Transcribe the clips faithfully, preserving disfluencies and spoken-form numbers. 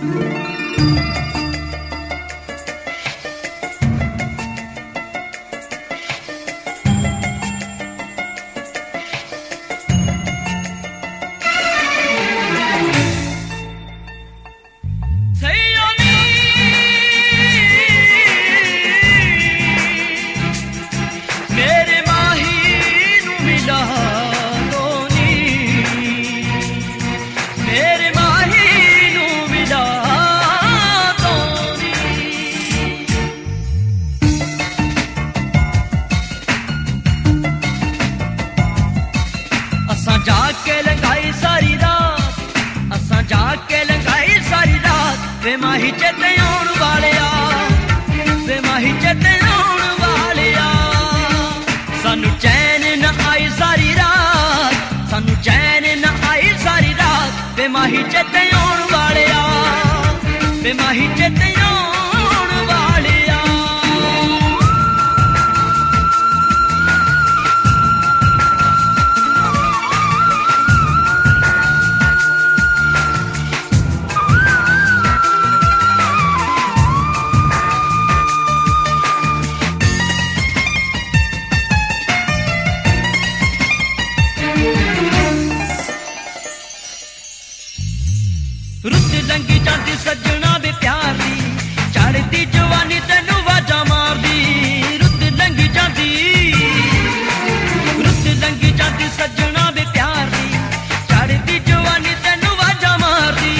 जाके लंघाई सारी रात, असां जाके लंघाई सारी रात, वे माही चेते आउण वालिया, वे माही चेते आउण वालिया। सानू चैन न आई सारी रात, सानू चैन न आई सारी रात, वे माही चेते आउण वालिया, वे माही चेते आउण वालिया। रुत लंघी जाती सजना वे प्यार दी, चढ़ती जवानी तेनू वाजा मार दी। रुत लंघी जाती, रुत लंघी जाती सजना वे प्यार दी, चढ़ती जवानी तेनू वाजा मार दी।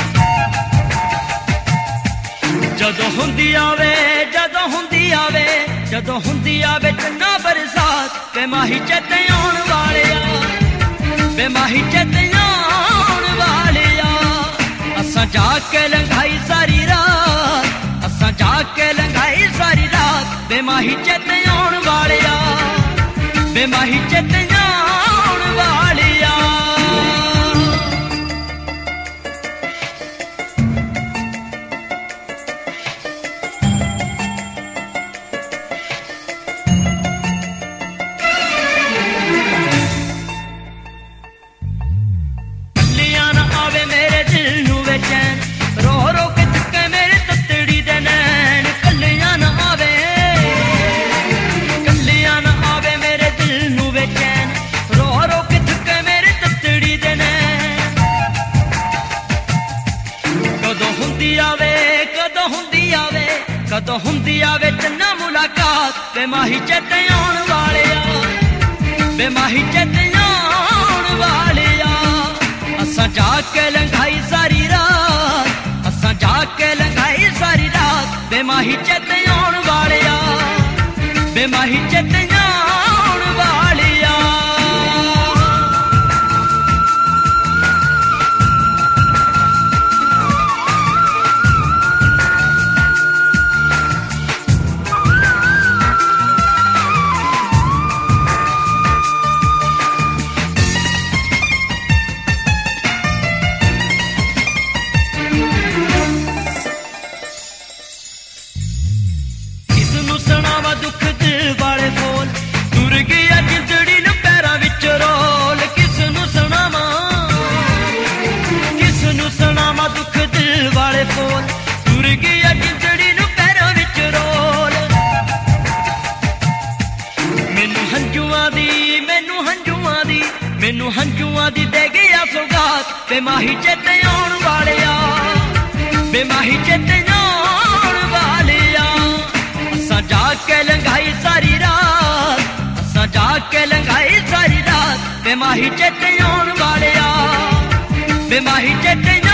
जदों हुंदी आवे, जदों हुंदी आवे, जदों हुंदी आवे चन्ना बरसात, वे माही चेते आउण वालिया, वे माही चेते आउण वालिया। असां जाके लंघाई सारी रात, असां जाके लंघाई सारी रात, वे माही चेते आउण वालिया, वे माही चेते आउण वालिया। कलियां ना आवे मेरे दिल नू बेचैन, रो रो के थके मेरे ततड़ी दे नैन। कलियां ना आवे, कलियां ना आवे मेरे दिल नू बेचैन, रो रो के थके मेरे ततड़ी दे नैन। कदों हुंदी आवे, कदों हुंदी आवे, कदों हुंदी आवे चन्ना मुलाकात, वे माही चेते आउण वालिया, वे माही चेते आउण वालिया। असां जाके लंघाई सारी रात, असां जाके लंघाई सारी रात, वे माही चेते आउण वालिया, वे माही चेते आउण वालिया। किसनू सुनावा दुख दिल वाले बोल, तुर गया जिंदड़ी नू पैरां विच रोल। किसनू सुनावा, किसनू सुनावा दुख दिल वाले बोल, तुर गया जिंदड़ी नू पैरां विच रोल। मैनू हंजुआं दी, मैनू हंजुआं दी, मैनू हंजुआं दी दे गया सौगात, वे माही चेते आउण वालिया, वे माही चेते आउण वालिया। असां जाके लंघाई सारी रात, असां जाके लंघाई सारी रात, वे माही चेते आउण वालिया, वे माही चेते